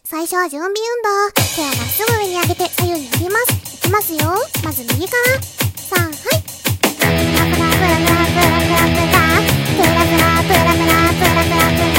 最初は準備運動。手をまっすぐ上に上げて左右に振ります。いきますよ。まず右から。3、はい。プラプラプラプラプラプラプラプラプラプラプラプラプラプラ